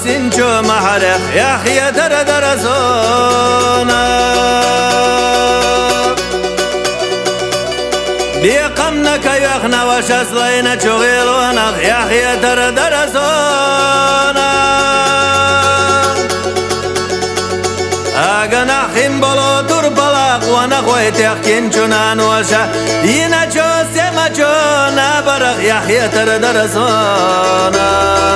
سنجو محرق يا خي در درسونا بيقمنك يخنا وشسلين شغيلونا يا خي در درسونا اگه نخیم بلو دور بلاق و نخوی تخکین چونان وشا اینا چو سیما چو نبرق یحیی تر درسونا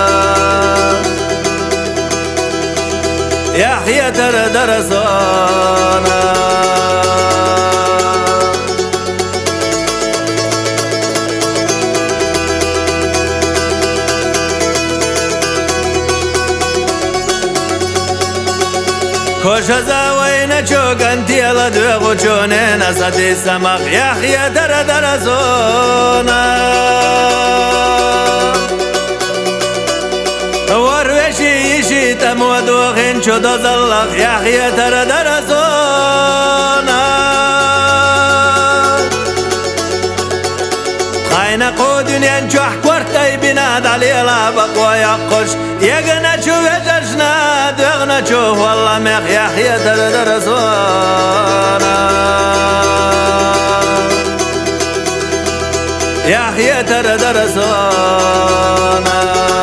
یحیی تر درسونا خوش زاوین چوکن تیل دوغو چونه نساتی سمق یحیی تر درسونا وروشی ایشی تمو دوغین چو دوزلق یحیی تر درسونا خاینقو دنین چوح کورتای بیناد علیلا بقوا یقش یگنا چو وجرشنا دوغنا چو والله مخ یحیی تر درسونا یحیی تر درسونا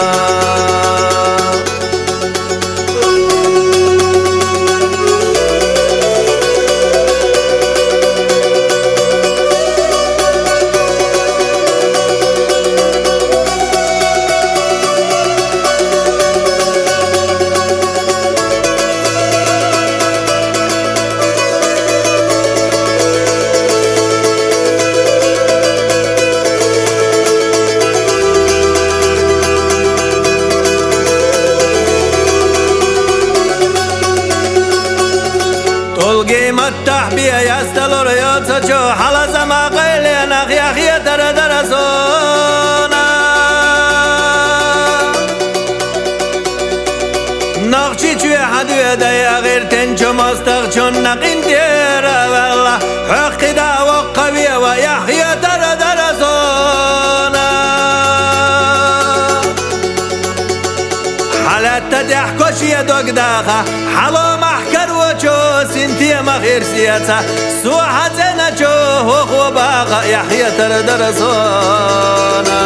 قيمة تحبيه يستلور يوتشو حلا زما قيلين يحيي تر درسونا نقشي چوي حدوية دايا غير تنشو مستغشون نقين تيرا والله حق دا وقوية ويحيي تر درسونا حالات تضحكوش يدوك داخا حلو محكر وچو سنتي مخير سياسة سوحة نچو هو باغا يحيي تر درسونا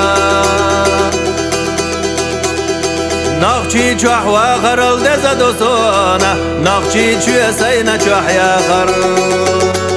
نقشي چوح واخر الدزا دوسونا نقشي چو سينا چوح يا خر